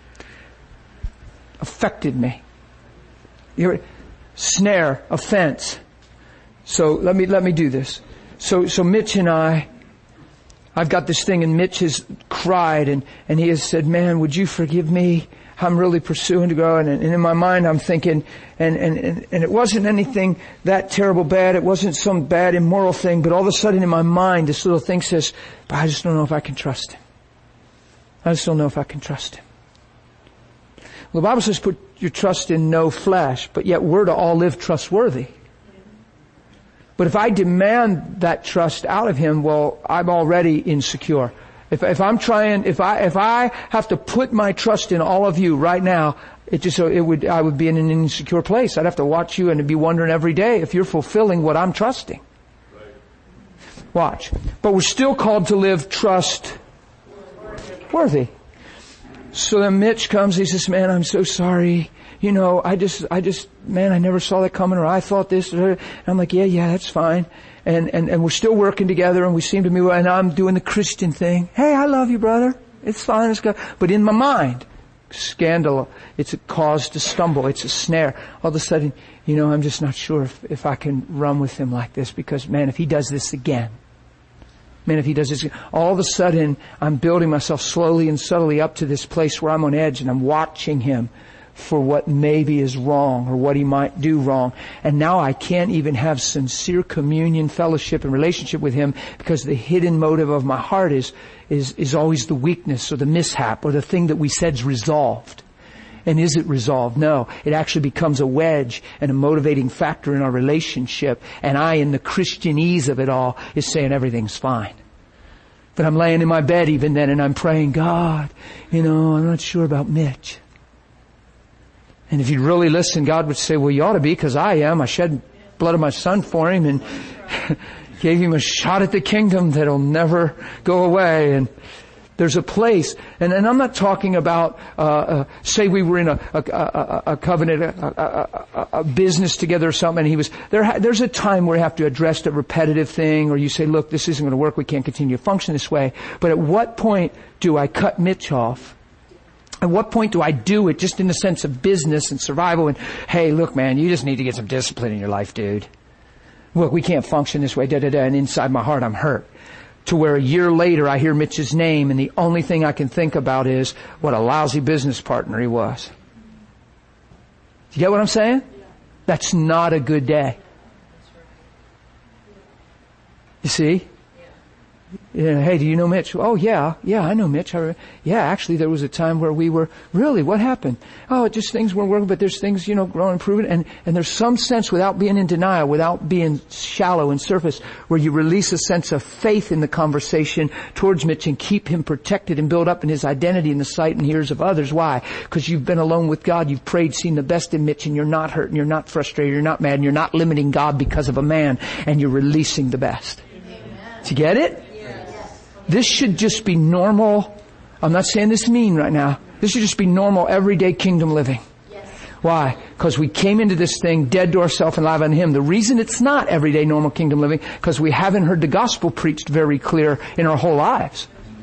Your snare, offense. So let me do this. So Mitch and I've got this thing, and Mitch has cried and he has said, man, would you forgive me? I'm really pursuing to go. And in my mind I'm thinking, and it wasn't anything that terrible bad. It wasn't some bad immoral thing, but all of a sudden in my mind this little thing says, but I just don't know if I can trust him. I just don't know if I can trust him. Well, the Bible says put your trust in no flesh, but yet we're to all live trustworthy. But if I demand that trust out of him, well, I'm already insecure. If I have to put my trust in all of you right now, I would be in an insecure place. I'd have to watch you and be wondering every day if you're fulfilling what I'm trusting. Watch. But we're still called to live trustworthy. So then Mitch comes, he says, man, I'm so sorry. You know, I never saw that coming, or I thought this, and I'm like, yeah, that's fine. And we're still working together, and we seem to be, and I'm doing the Christian thing. Hey, I love you, brother. It's fine, it's good. But in my mind, scandal, it's a cause to stumble, it's a snare. All of a sudden, you know, I'm just not sure if I can run with him like this, because man, if he does this again, all of a sudden, I'm building myself slowly and subtly up to this place where I'm on edge, and I'm watching him for what maybe is wrong or what he might do wrong. And now I can't even have sincere communion, fellowship, and relationship with him because the hidden motive of my heart is always the weakness or the mishap or the thing that we said's resolved. And is it resolved? No. It actually becomes a wedge and a motivating factor in our relationship. And I, in the Christianese of it all, is saying everything's fine. But I'm laying in my bed even then and I'm praying, God, you know, I'm not sure about Mitch. And if you'd really listen, God would say, well, you ought to be, because I am. I shed blood of my son for him and gave him a shot at the kingdom that'll never go away. And there's a place, and I'm not talking about, say we were in a covenant, a business together or something, and he was, there's a time where you have to address a repetitive thing, or you say, look, this isn't going to work, we can't continue to function this way. But at what point do I cut Mitch off? At what point do I do it just in the sense of business and survival and, hey, look, man, you just need to get some discipline in your life, dude. Look, we can't function this way, and inside my heart I'm hurt. To where a year later I hear Mitch's name and the only thing I can think about is what a lousy business partner he was. Do you get what I'm saying? That's not a good day. You see? Yeah, hey, do you know Mitch? Oh, yeah, I know Mitch. Yeah, actually, there was a time where we were, really, what happened? Oh, just things weren't working, but there's things, growing, improving, and there's some sense, without being in denial, without being shallow and surface, where you release a sense of faith in the conversation towards Mitch and keep him protected and build up in his identity in the sight and ears of others. Why? Because you've been alone with God, you've prayed, seen the best in Mitch, and you're not hurt, and you're not frustrated, you're not mad, and you're not limiting God because of a man, and you're releasing the best. Do you get it? This should just be normal. I'm not saying this mean right now. This should just be normal, everyday kingdom living. Yes. Why? Because we came into this thing dead to ourselves and alive on Him. The reason it's not everyday normal kingdom living, because we haven't heard the gospel preached very clear in our whole lives.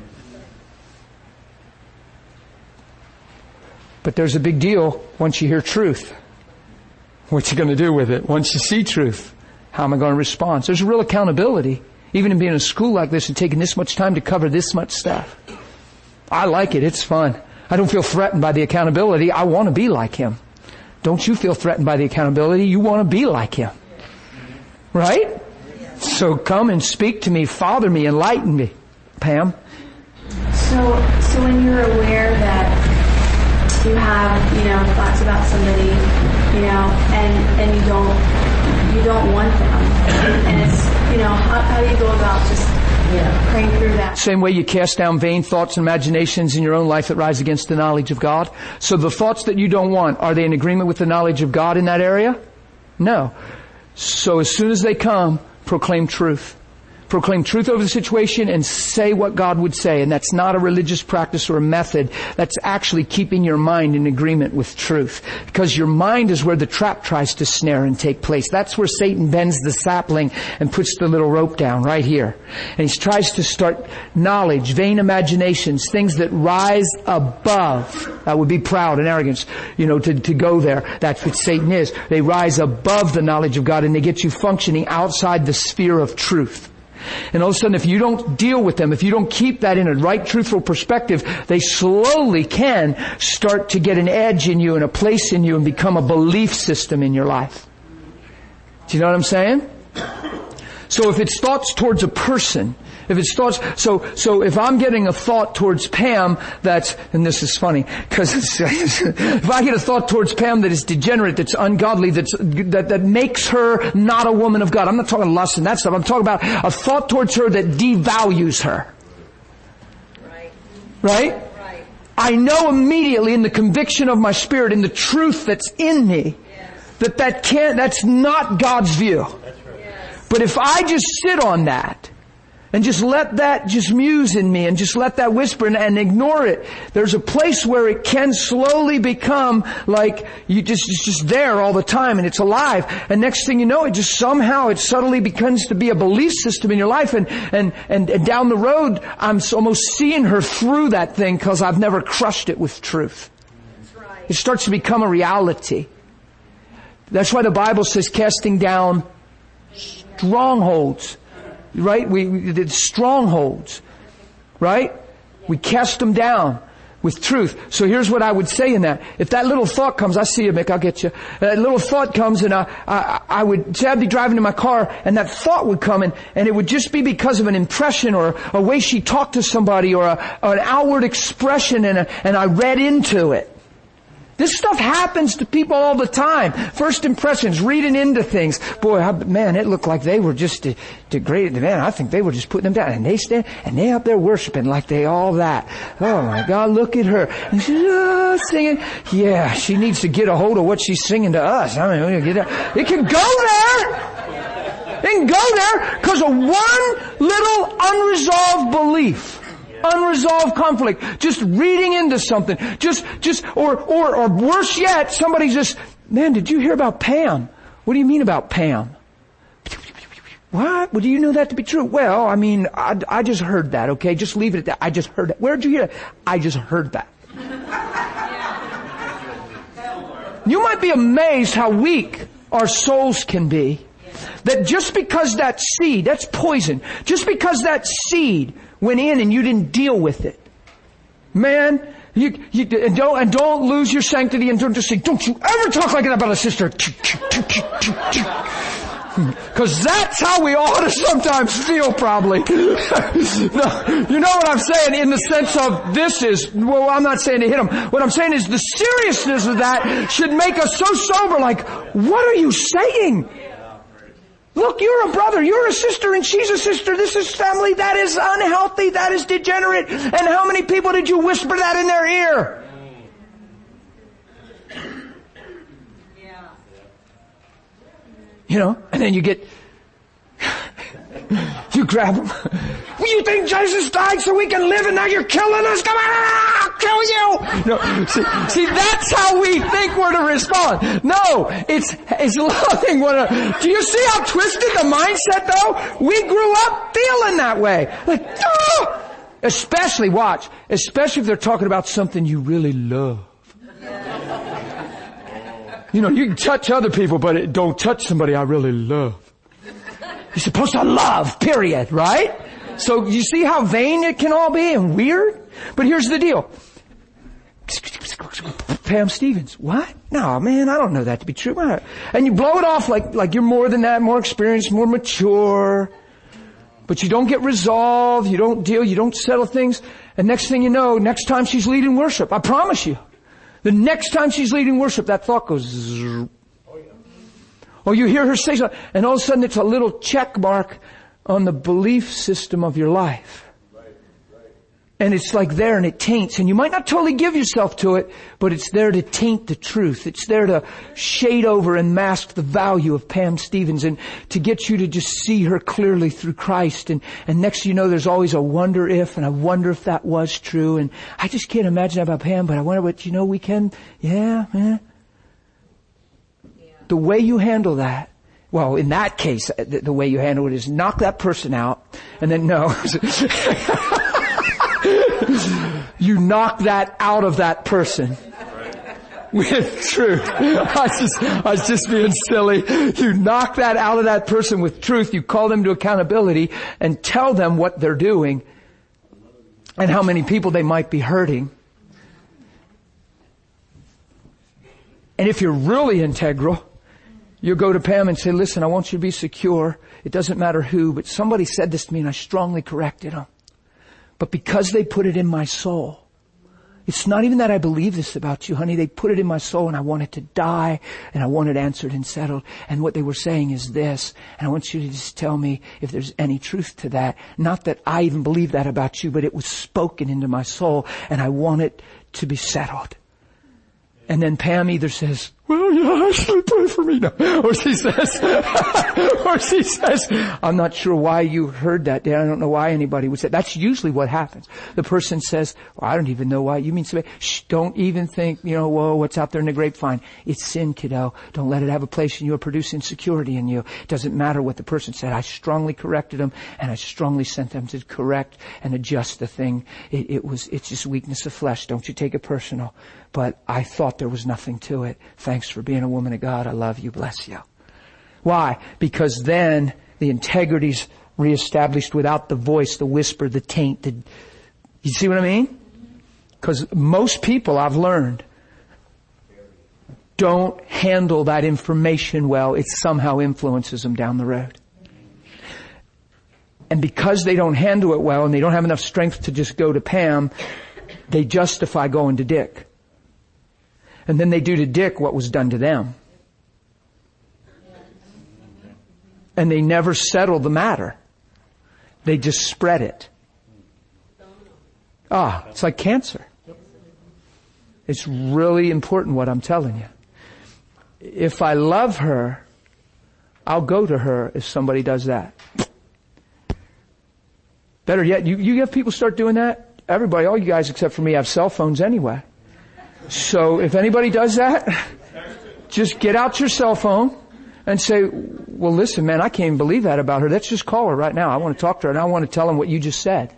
But there's a big deal once you hear truth. What you going to do with it? Once you see truth, how am I going to respond? So there's a real accountability. Even in being in a school like this and taking this much time to cover this much stuff. I like it. It's fun. I don't feel threatened by the accountability. I want to be like Him. Don't you feel threatened by the accountability? You want to be like Him. Right? So come and speak to me, father me, enlighten me. Pam? So when you're aware that you have, thoughts about somebody, and you don't want them, and it's, how do you go about just praying through that? Same way you cast down vain thoughts and imaginations in your own life that rise against the knowledge of God. So the thoughts that you don't want, are they in agreement with the knowledge of God in that area? No. So as soon as they come, proclaim truth. Proclaim truth over the situation and say what God would say. And that's not a religious practice or a method. That's actually keeping your mind in agreement with truth. Because your mind is where the trap tries to snare and take place. That's where Satan bends the sapling and puts the little rope down, right here. And he tries to start knowledge, vain imaginations, things that rise above. That would be proud and arrogance, to go there. That's what Satan is. They rise above the knowledge of God and they get you functioning outside the sphere of truth. And all of a sudden, if you don't deal with them, if you don't keep that in a right, truthful perspective, they slowly can start to get an edge in you and a place in you and become a belief system in your life. Do you know what I'm saying? So if it's thoughts towards a person, if it's thoughts, so if I'm getting a thought towards Pam and this is funny, because if I get a thought towards Pam that is degenerate, that's ungodly, that makes her not a woman of God. I'm not talking lust and that stuff. I'm talking about a thought towards her that devalues her. Right? I know immediately in the conviction of my spirit, in the truth that's in me, that's not God's view. But if I just sit on that, and just let that just muse in me and just let that whisper and ignore it. There's a place where it can slowly become like it's just there all the time and it's alive. And next thing you know, it subtly becomes to be a belief system in your life. And down the road, I'm almost seeing her through that thing because I've never crushed it with truth. That's right. It starts to become a reality. That's why the Bible says casting down strongholds. Right? We did strongholds. Right? We cast them down with truth. So here's what I would say in that. If that little thought comes, I see you, Mick, I'll get you. That little thought comes and I would say I'd be driving in my car and that thought would come and it would just be because of an impression or a way she talked to somebody or an outward expression and I read into it. This stuff happens to people all the time. First impressions, reading into things. Boy, man, it looked like they were just degraded. Man, I think they were just putting them down. And they stand, and they up there worshiping like they all that. Oh my God, look at her. And she's singing. Yeah, she needs to get a hold of what she's singing to us. I mean, it can go there. It can go there because of one little unresolved belief. Unresolved conflict. Just reading into something. Or worse yet, somebody just, man, did you hear about Pam? What do you mean about Pam? What? Well, do you know that to be true? Well, I mean, I just heard that, okay? Just leave it at that. I just heard that. Where'd you hear that? I just heard that. You might be amazed how weak our souls can be. That just because that seed, that's poison, just because that seed went in and you didn't deal with it. Man, you don't lose your sanctity and don't just say, don't you ever talk like that about a sister. Cause that's how we ought to sometimes feel probably. No, you know what I'm saying in the sense of this is, well, I'm not saying to hit them. What I'm saying is the seriousness of that should make us so sober, like, what are you saying? Look, you're a brother, you're a sister, and she's a sister. This is family. That is unhealthy. That is degenerate. And how many people did you whisper that in their ear? You know, and then you grab them. Well, you think Jesus died so we can live and now you're killing us? Come on, I'll kill you! No, see, that's how we think we're to respond. No, it's loving do you see how twisted the mindset though? We grew up feeling that way. Like, oh! Especially if they're talking about something you really love. You know, you can touch other people, but don't touch somebody I really love. You're supposed to love, period, right? So you see how vain it can all be and weird? But here's the deal. Pam Stevens, what? No, man, I don't know that to be true. And you blow it off like you're more than that, more experienced, more mature. But you don't get resolved, you don't deal, you don't settle things. And next thing you know, next time she's leading worship, I promise you, the next time she's leading worship, that thought goes zzz. Or you hear her say something, and all of a sudden it's a little check mark on the belief system of your life. And it's like there and it taints, and you might not totally give yourself to it, but it's there to taint the truth. It's there to shade over and mask the value of Pam Stevens and to get you to just see her clearly through Christ. And next thing you know, there's always a wonder if, and I wonder if that was true. And I just can't imagine about Pam, but I wonder what, we can, yeah. The way you handle that, well, in that case, the way you handle it is knock that person out, and then you knock that out of that person with truth. I was just being silly. You knock that out of that person with truth. You call them to accountability and tell them what they're doing and how many people they might be hurting. And if you're really integral, you'll go to Pam and say, listen, I want you to be secure. It doesn't matter who, but somebody said this to me and I strongly corrected them. But because they put it in my soul, it's not even that I believe this about you, honey. They put it in my soul and I want it to die and I want it answered and settled. And what they were saying is this, and I want you to just tell me if there's any truth to that. Not that I even believe that about you, but it was spoken into my soul and I want it to be settled. And then Pam either says, well, yeah, actually pray for me now. Or she says, I'm not sure why you heard that, Dan. I don't know why anybody would say. That's usually what happens. The person says, well, I don't even know why. You mean somebody? Shh, don't even think, whoa, what's out there in the grapevine? It's sin, kiddo. Don't let it have a place in you or produce insecurity in you. It doesn't matter what the person said. I strongly corrected them and I strongly sent them to correct and adjust the thing. It's just weakness of flesh. Don't you take it personal. But I thought there was nothing to it. Thanks for being a woman of God. I love you. Bless you. Why? Because then the integrity's reestablished without the voice, the whisper, the taint. You see what I mean? Because most people, I've learned, don't handle that information well. It somehow influences them down the road. And because they don't handle it well and they don't have enough strength to just go to Pam, they justify going to Dick. And then they do to Dick what was done to them. And they never settle the matter. They just spread it. It's like cancer. It's really important what I'm telling you. If I love her, I'll go to her if somebody does that. Better yet, you have people start doing that? Everybody, all you guys except for me have cell phones anyway. So if anybody does that, just get out your cell phone and say, well, listen, man, I can't even believe that about her. Let's just call her right now. I want to talk to her and I want to tell them what you just said.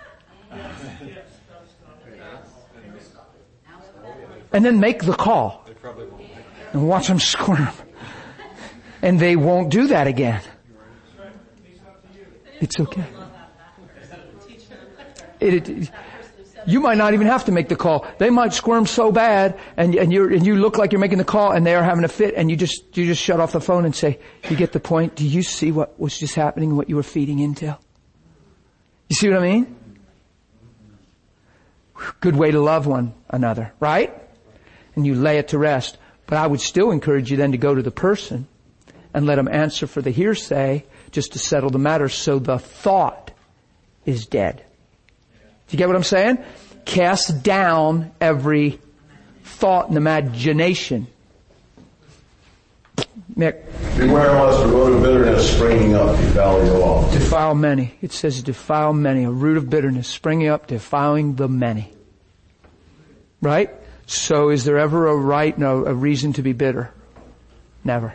And then make the call and watch them squirm. And they won't do that again. It's okay. You might not even have to make the call. They might squirm so bad and you look like you're making the call and they are having a fit and you just shut off the phone and say, you get the point? Do you see what was just happening, what you were feeding into? You see what I mean? Good way to love one another, right? And you lay it to rest. But I would still encourage you then to go to the person and let them answer for the hearsay just to settle the matter so the thought is dead. Do you get what I'm saying? Cast down every thought and imagination. Nick. Beware lest the root of bitterness springing up devour you all. Defile many. It says defile many. A root of bitterness springing up, defiling the many. Right? So is there ever a right, no, a reason to be bitter? Never.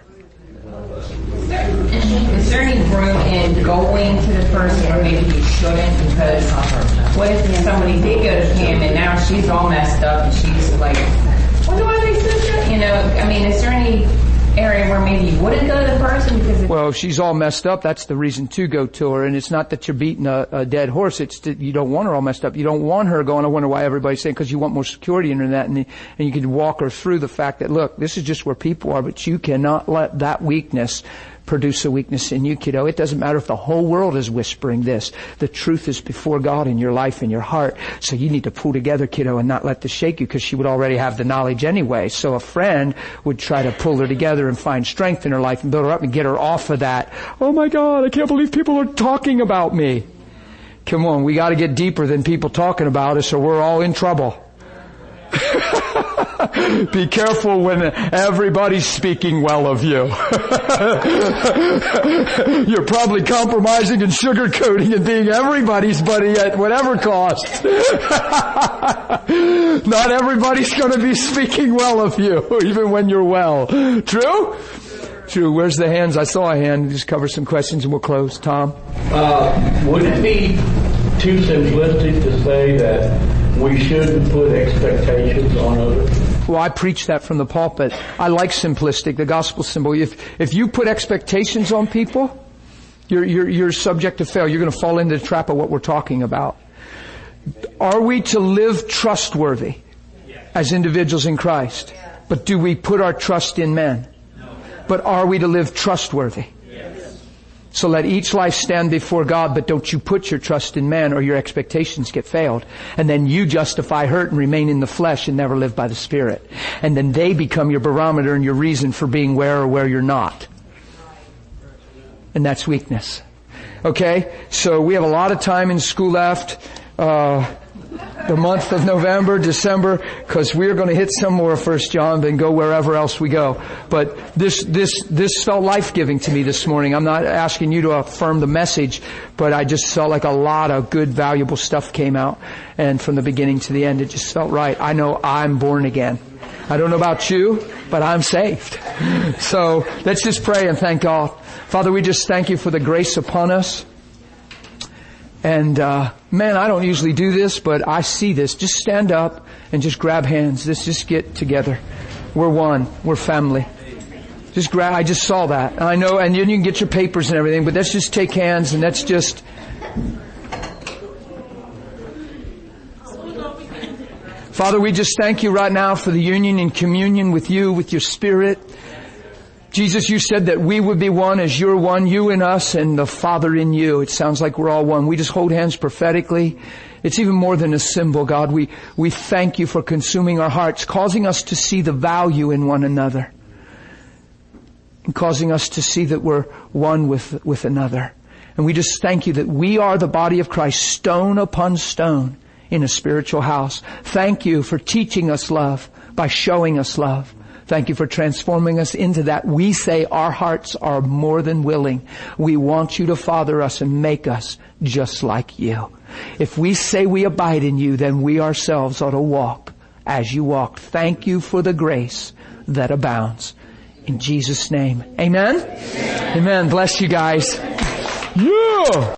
Is there any room in going to the person, or maybe you shouldn't, because what if somebody did go to Pam and now she's all messed up and she's like, what do I do? You know, I mean, is there any area where maybe you wouldn't go to the person because well, if she's all messed up, that's the reason to go to her. And it's not that you're beating a dead horse. It's that you don't want her all messed up. You don't want her going, I wonder why everybody's saying, because you want more security in her that. And you can walk her through the fact that, look, this is just where people are, but you cannot let that weakness produce a weakness in you, kiddo. It doesn't matter if the whole world is whispering this. The truth is before God in your life and your heart. So you need to pull together, kiddo, and not let this shake you, because she would already have the knowledge anyway. So a friend would try to pull her together and find strength in her life and build her up and get her off of that. Oh my God, I can't believe people are talking about me. Come on, we got to get deeper than people talking about us or we're all in trouble. Be careful when everybody's speaking well of you. You're probably compromising and sugarcoating and being everybody's buddy at whatever cost. Not everybody's going to be speaking well of you, even when you're well. True? True. Where's the hands? I saw a hand. Just cover some questions and we'll close. Tom? Would it be too simplistic to say that we shouldn't put expectations on others? Well, I preach that from the pulpit. I like simplistic, the gospel symbol. If you put expectations on people, you're subject to fail. You're going to fall into the trap of what we're talking about. Are we to live trustworthy as individuals in Christ? But do we put our trust in men? But are we to live trustworthy? So let each life stand before God, but don't you put your trust in man or your expectations get failed. And then you justify hurt and remain in the flesh and never live by the Spirit. And then they become your barometer and your reason for being where or where you're not. And that's weakness. Okay? So we have a lot of time in school left. The month of November, December, because we're going to hit some more 1 John, then go wherever else we go. But this felt life-giving to me this morning. I'm not asking you to affirm the message, but I just felt like a lot of good, valuable stuff came out. And from the beginning to the end, it just felt right. I know I'm born again. I don't know about you, but I'm saved. So let's just pray and thank God. Father, we just thank you for the grace upon us. And, man, I don't usually do this, but I see this. Just stand up and just grab hands. Let's just get together. We're one. We're family. Just grab, I just saw that. I know, and you can get your papers and everything, but let's just take hands and let's just... Father, we just thank you right now for the union and communion with you, with your Spirit. Jesus, you said that we would be one as you're one, you in us and the Father in you. It sounds like we're all one. We just hold hands prophetically. It's even more than a symbol, God. We thank you for consuming our hearts, causing us to see the value in one another, and causing us to see that we're one with another. And we just thank you that we are the body of Christ, stone upon stone in a spiritual house. Thank you for teaching us love by showing us love. Thank you for transforming us into that. We say our hearts are more than willing. We want you to father us and make us just like you. If we say we abide in you, then we ourselves ought to walk as you walked. Thank you for the grace that abounds. In Jesus' name, amen? Amen. Bless you guys. Yeah!